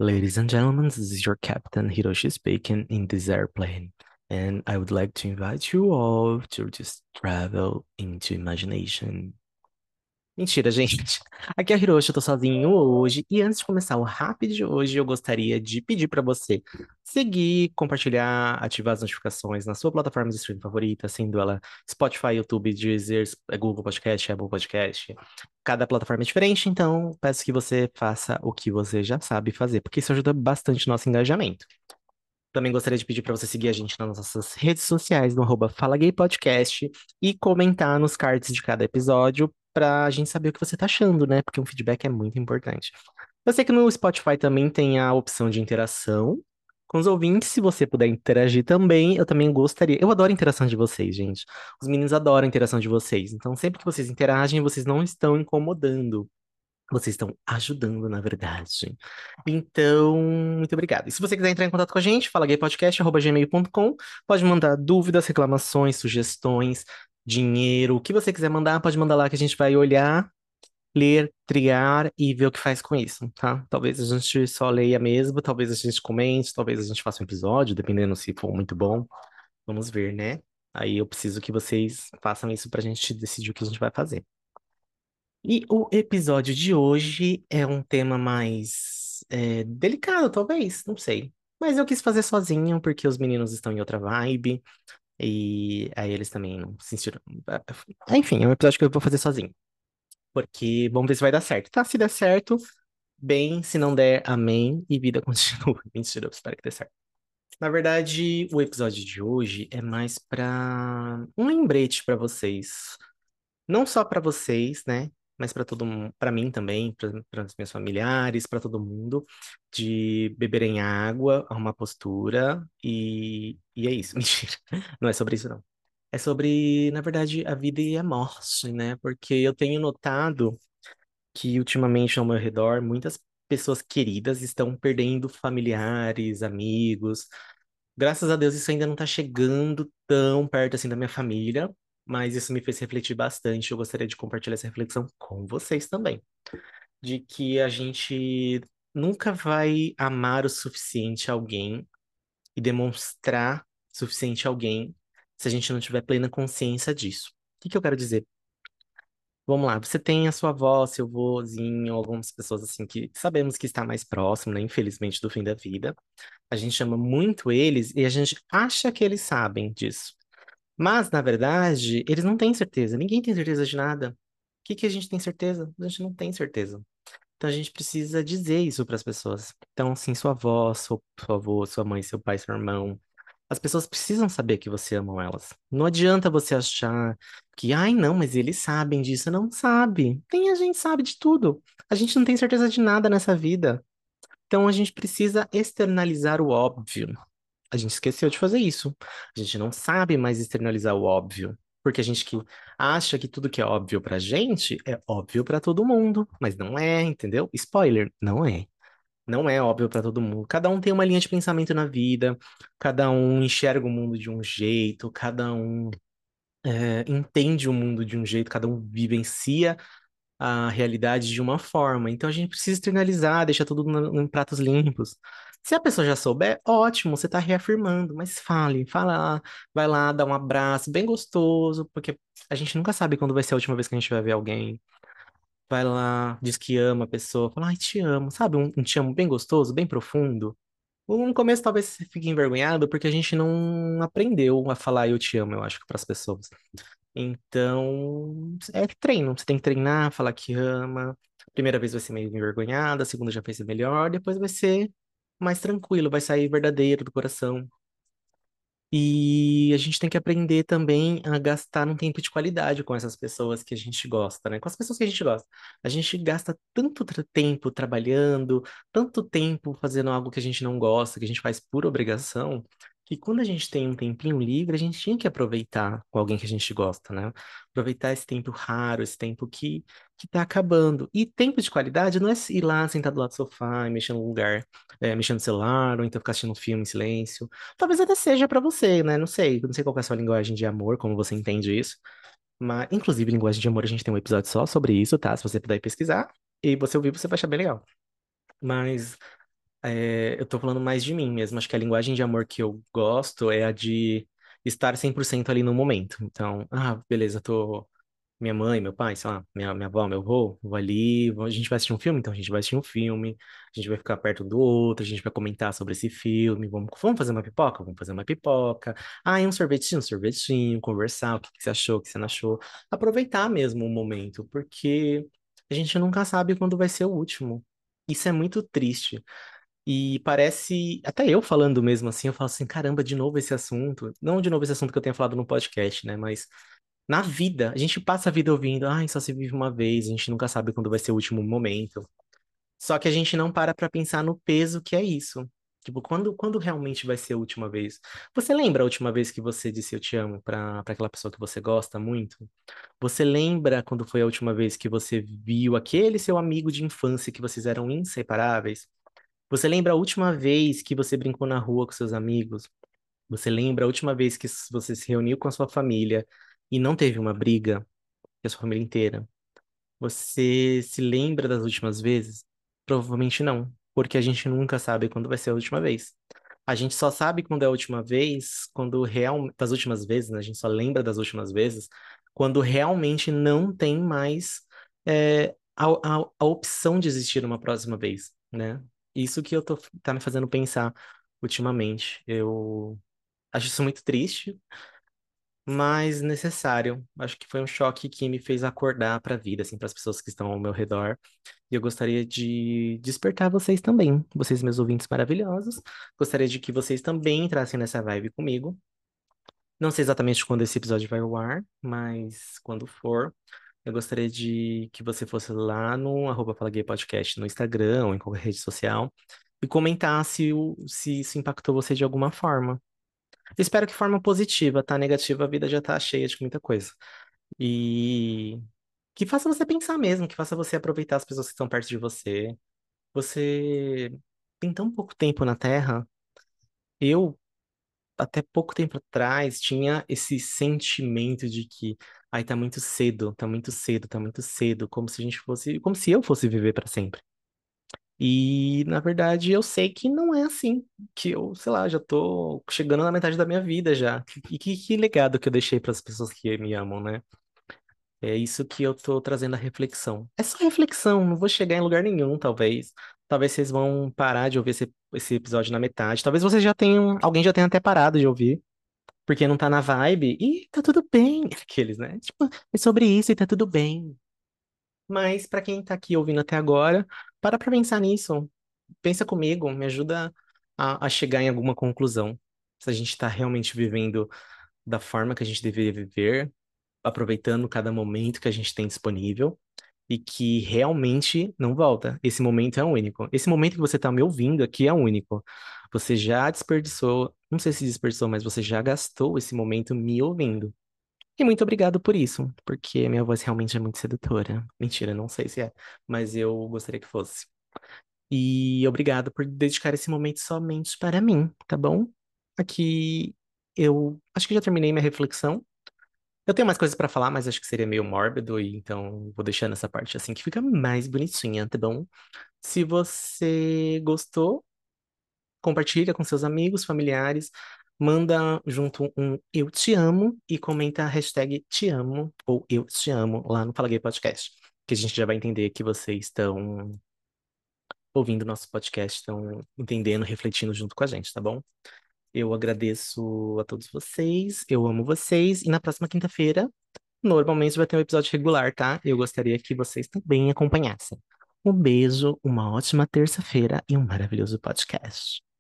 Ladies and gentlemen, this is your captain Hiroshi speaking in this airplane, and I would like to invite you all to just travel into imagination. Mentira, gente. Aqui é o Hiroshi, eu tô sozinho hoje. E antes de começar o Rap de hoje, eu gostaria de pedir pra você seguir, compartilhar, ativar as notificações na sua plataforma de streaming favorita, sendo ela Spotify, YouTube, Deezer, Google Podcast, Apple Podcast. Cada plataforma é diferente, então peço que você faça o que você já sabe fazer, porque isso ajuda bastante o nosso engajamento. Também gostaria de pedir para você seguir a gente nas nossas redes sociais, no @FalaGayPodcast, e comentar nos cards de cada episódio para a gente saber o que você tá achando, né? Porque um feedback é muito importante. Eu sei que no Spotify também tem a opção de interação com os ouvintes. Se você puder interagir também, eu também gostaria. Eu adoro a interação de vocês, gente. Os meninos adoram a interação de vocês. Então, sempre que vocês interagem, vocês não estão incomodando. Vocês estão ajudando, na verdade. Então, muito obrigado. E se você quiser entrar em contato com a gente, fala gaypodcast@gmail.com. Pode mandar dúvidas, reclamações, sugestões, dinheiro, o que você quiser mandar, pode mandar lá que a gente vai olhar, ler, triar e ver o que faz com isso, tá? Talvez a gente só leia mesmo, talvez a gente comente, talvez a gente faça um episódio, dependendo se for muito bom. Vamos ver, né? Aí eu preciso que vocês façam isso pra gente decidir o que a gente vai fazer. E o episódio de hoje é um tema mais delicado, talvez, não sei. Mas eu quis fazer sozinho porque os meninos estão em outra vibe e aí eles também não se sentiram. Enfim, é um episódio que eu vou fazer sozinho. Porque vamos ver se vai dar certo, tá? Se der certo, bem. Se não der, amém. E vida continua. Mentira, eu espero que dê certo. Na verdade, o episódio de hoje é mais para um lembrete para vocês. Não só para vocês, né? Mas para todo mundo, para mim também, para os meus familiares, para todo mundo, de beberem água, arrumar postura e é isso. Mentira. Não é sobre isso, não. É sobre, na verdade, a vida e a morte, né? Porque eu tenho notado que ultimamente ao meu redor muitas pessoas queridas estão perdendo familiares, amigos. Graças a Deus isso ainda não tá chegando tão perto assim da minha família, mas isso me fez refletir bastante. Eu gostaria de compartilhar essa reflexão com vocês também, de que a gente nunca vai amar o suficiente alguém e demonstrar o suficiente alguém se a gente não tiver plena consciência disso. O que que eu quero dizer? Vamos lá, você tem a sua avó, seu vozinho, algumas pessoas assim que sabemos que está mais próximo, né, infelizmente, do fim da vida. A gente chama muito eles e a gente acha que eles sabem disso. Mas, na verdade, eles não têm certeza. Ninguém tem certeza de nada. O que que a gente tem certeza? A gente não tem certeza. Então, a gente precisa dizer isso para as pessoas. Então, assim, sua avó, seu avô, sua mãe, seu pai, seu irmão. As pessoas precisam saber que você ama elas. Não adianta você achar que, ai, não, mas eles sabem disso. Não sabe. Nem a gente sabe de tudo. A gente não tem certeza de nada nessa vida. Então, a gente precisa externalizar o óbvio. A gente esqueceu de fazer isso. A gente não sabe mais externalizar o óbvio. Porque a gente que acha que tudo que é óbvio pra gente é óbvio pra todo mundo, mas não é, entendeu? Spoiler, não é. Não é óbvio pra todo mundo. Cada um tem uma linha de pensamento na vida, cada um enxerga o mundo de um jeito, cada um entende o mundo de um jeito, cada um vivencia a realidade de uma forma. Então a gente precisa externalizar, deixar tudo em pratos limpos. Se a pessoa já souber, ótimo, você está reafirmando, mas fala lá, vai lá, dá um abraço bem gostoso, porque a gente nunca sabe quando vai ser a última vez que a gente vai ver alguém. Vai lá, diz que ama a pessoa, fala, ai, te amo, sabe? Um te amo bem gostoso, bem profundo. No começo talvez você fique envergonhado, porque a gente não aprendeu a falar eu te amo, eu acho, para as pessoas. Então, é treino. Você tem que treinar, falar que ama. Primeira vez vai ser meio envergonhada, a segunda já vai ser melhor, depois vai ser mais tranquilo, vai sair verdadeiro do coração. E a gente tem que aprender também a gastar um tempo de qualidade com essas pessoas que a gente gosta, né? Com as pessoas que a gente gosta. A gente gasta tanto tempo trabalhando, tanto tempo fazendo algo que a gente não gosta, que a gente faz por obrigação, que quando a gente tem um tempinho livre, a gente tinha que aproveitar com alguém que a gente gosta, né? Aproveitar esse tempo raro, esse tempo que tá acabando. E tempo de qualidade não é ir lá, sentar do lado do sofá e mexer no lugar, mexer no celular, ou então ficar assistindo um filme em silêncio. Talvez até seja pra você, né? Não sei. Não sei qual que é a sua linguagem de amor, como você entende isso. Mas, inclusive, linguagem de amor, a gente tem um episódio só sobre isso, tá? Se você puder pesquisar e você ouvir, você vai achar bem legal. Mas eu tô falando mais de mim mesmo. Acho que a linguagem de amor que eu gosto é a de estar 100% ali no momento. Então, beleza, tô. Minha mãe, meu pai, sei lá, minha avó, meu avô, vou ali, a gente vai assistir um filme? Então a gente vai assistir um filme, a gente vai ficar perto do outro, a gente vai comentar sobre esse filme, vamos fazer uma pipoca? Vamos fazer uma pipoca. E um sorvetinho, conversar, o que que você achou, o que você não achou. Aproveitar mesmo o momento, porque a gente nunca sabe quando vai ser o último. Isso é muito triste. E parece, até eu falando mesmo assim, eu falo assim, caramba, de novo esse assunto. Não de novo esse assunto que eu tenho falado no podcast, né? Mas na vida, a gente passa a vida ouvindo, só se vive uma vez, a gente nunca sabe quando vai ser o último momento. Só que a gente não para pra pensar no peso que é isso. Tipo, quando realmente vai ser a última vez? Você lembra a última vez que você disse eu te amo pra aquela pessoa que você gosta muito? Você lembra quando foi a última vez que você viu aquele seu amigo de infância que vocês eram inseparáveis? Você lembra a última vez que você brincou na rua com seus amigos? Você lembra a última vez que você se reuniu com a sua família e não teve uma briga, que a sua família inteira? Você se lembra das últimas vezes? Provavelmente não, porque a gente nunca sabe quando vai ser a última vez. A gente só sabe quando é a última vez, quando real, das últimas vezes, né? A gente só lembra das últimas vezes, quando realmente não tem mais a opção de existir uma próxima vez, né? Isso que tá me fazendo pensar ultimamente. Eu acho isso muito triste, mas necessário. Acho que foi um choque que me fez acordar para a vida, assim, para as pessoas que estão ao meu redor. E eu gostaria de despertar vocês também, vocês meus ouvintes maravilhosos. Gostaria de que vocês também entrassem nessa vibe comigo. Não sei exatamente quando esse episódio vai ao ar, mas quando for, eu gostaria de que você fosse lá no @Fala Gay Podcast no Instagram ou em qualquer rede social e comentasse se isso impactou você de alguma forma. Espero que forma positiva, tá? Negativa, a vida já tá cheia de muita coisa. E que faça você pensar mesmo, que faça você aproveitar as pessoas que estão perto de você. Você tem tão pouco tempo na Terra. Eu, até pouco tempo atrás, tinha esse sentimento de que, ai, tá muito cedo, tá muito cedo, tá muito cedo, como se a gente fosse, como se eu fosse viver para sempre. E, na verdade, eu sei que não é assim, que eu, sei lá, já tô chegando na metade da minha vida já. E que legado que eu deixei para as pessoas que me amam, né? É isso que eu tô trazendo a reflexão. É só reflexão, não vou chegar em lugar nenhum, talvez. Talvez vocês vão parar de ouvir esse episódio na metade. Talvez vocês já tenham, alguém já tenha até parado de ouvir, porque não tá na vibe. E tá tudo bem, aqueles, né? Tipo, é sobre isso e tá tudo bem. Mas pra quem tá aqui ouvindo até agora, para pra pensar nisso. Pensa comigo, me ajuda a chegar em alguma conclusão. Se a gente tá realmente vivendo da forma que a gente deveria viver, aproveitando cada momento que a gente tem disponível e que realmente não volta. Esse momento é único. Esse momento que você está me ouvindo aqui é único. Você já desperdiçou, não sei se desperdiçou, mas você já gastou esse momento me ouvindo. E muito obrigado por isso, porque minha voz realmente é muito sedutora. Mentira, não sei se é, mas eu gostaria que fosse. E obrigado por dedicar esse momento somente para mim, tá bom? Aqui eu acho que já terminei minha reflexão. Eu tenho mais coisas pra falar, mas acho que seria meio mórbido, e então vou deixando essa parte assim que fica mais bonitinha, tá bom? Se você gostou, compartilha com seus amigos, familiares, manda junto um eu te amo e comenta a hashtag te amo ou eu te amo lá no Fala Gay Podcast, que a gente já vai entender que vocês estão ouvindo nosso podcast, estão entendendo, refletindo junto com a gente, tá bom? Eu agradeço a todos vocês, eu amo vocês, e na próxima quinta-feira normalmente vai ter um episódio regular, tá? Eu gostaria que vocês também acompanhassem. Um beijo, uma ótima terça-feira e um maravilhoso podcast.